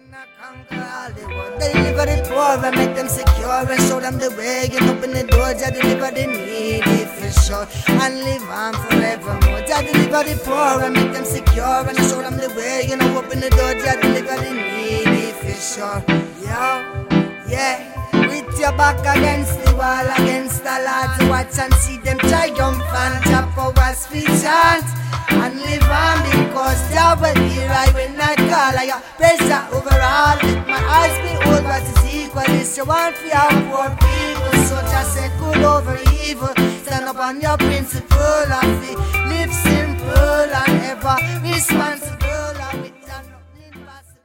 Deliver the poor and make them secure and show them the way. Get open the door, Jah deliver the needy for sure and live on forevermore. Jah deliver the poor and make them secure and show them the way. You know, open the door, Jah deliver the needy for sure. Yeah. With your back against the wall, against the Lord, to watch and see them triumph and drop powers feet chant and live on because Jah will hear I will not call. I praise Jah overall. Let my eyes behold what is equal. This you want for your poor people, so just say good over evil. Stand up on your principle of it. Live simple and ever responsible.